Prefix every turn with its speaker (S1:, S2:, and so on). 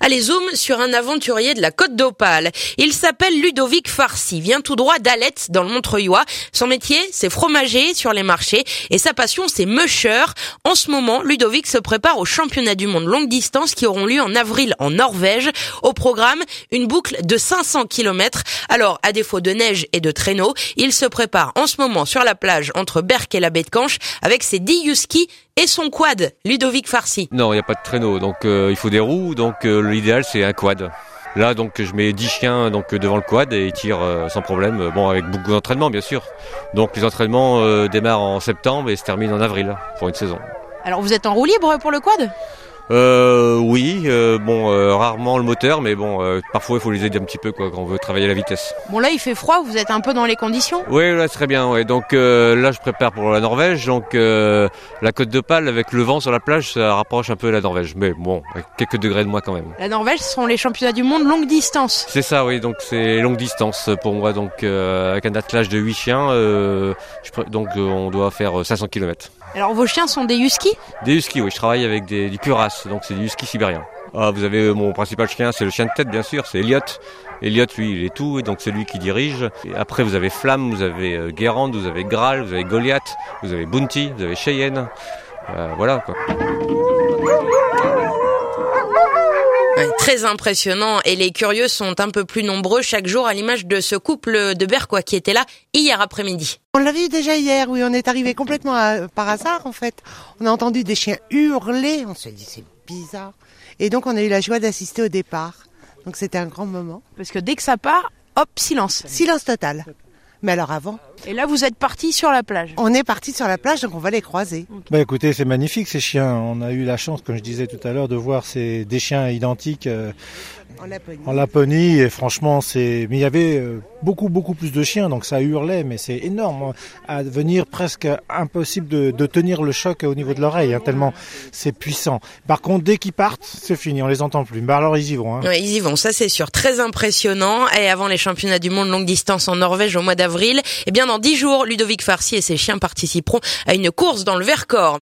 S1: Allez, zoom sur un aventurier de la Côte d'Opale. Il s'appelle Ludovic Farcy, vient tout droit d'Alette, dans le Montreuillois. Son métier, c'est fromager sur les marchés et sa passion, c'est musher. En ce moment, Ludovic se prépare aux championnats du monde longue distance qui auront lieu en avril en Norvège. Au programme, une boucle de 500 km. Alors, à défaut de neige et de traîneau, il se prépare en ce moment sur la plage entre Berck et la baie de Canche avec ses 10 huskies et son quad, Ludovic Farcy.
S2: Non, il n'y a pas de traîneau, donc il faut des roues, donc l'idéal c'est un quad. Là, donc je mets 10 chiens devant le quad et ils tirent sans problème, avec beaucoup d'entraînement bien sûr. Donc les entraînements démarrent en septembre et se terminent en avril pour une saison.
S1: Alors vous êtes en roue libre pour le quad ?
S2: Oui, rarement le moteur, mais parfois il faut les aider un petit peu quand on veut travailler la vitesse.
S1: Bon là il fait froid, vous êtes un peu dans les conditions ?
S2: Oui, là c'est très bien. Ouais. Donc là je prépare pour la Norvège, donc la Côte d'Opale avec le vent sur la plage, ça rapproche un peu la Norvège, mais avec quelques degrés de moins quand même.
S1: La Norvège, ce sont les championnats du monde longue distance.
S2: C'est ça, oui. Donc c'est longue distance pour moi, donc avec un attelage de 8 chiens, on doit faire 500 km.
S1: Alors vos chiens sont des huskies ?
S2: Des huskies, oui. Je travaille avec du cuirasse. Donc c'est du husky sibérien. Vous avez mon principal chien, c'est le chien de tête bien sûr, c'est Elliot. Elliot lui il est tout, et donc c'est lui qui dirige. Et après vous avez Flamme, vous avez Guérande, vous avez Graal, vous avez Goliath, vous avez Bounty, vous avez Cheyenne. Voilà quoi.
S1: Ouais, très impressionnant et les curieux sont un peu plus nombreux chaque jour à l'image de ce couple de Berquois qui était là hier après-midi.
S3: On l'a vu déjà hier, oui, on est arrivé complètement par hasard en fait. On a entendu des chiens hurler, on s'est dit c'est bizarre. Et donc on a eu la joie d'assister au départ. Donc c'était un grand moment.
S1: Parce que dès que ça part, hop, silence.
S3: Silence total. Mais alors avant.
S1: Et là vous êtes partis sur la plage.
S3: On est partis sur la plage, donc on va les croiser.
S4: Écoutez, c'est magnifique ces chiens. On a eu la chance, comme je disais tout à l'heure, de voir des chiens identiques en Laponie. Et franchement, mais il y avait beaucoup plus de chiens, donc ça hurlait, mais c'est énorme. À devenir presque impossible de tenir le choc au niveau de l'oreille, tellement c'est puissant. Par contre, dès qu'ils partent, c'est fini, on les entend plus. Alors ils y vont.
S1: Ouais, ils y vont, ça c'est sûr. Très impressionnant. Et avant les championnats du monde longue distance en Norvège au mois d'avril, dans 10 jours, Ludovic Farcy et ses chiens participeront à une course dans le Vercors.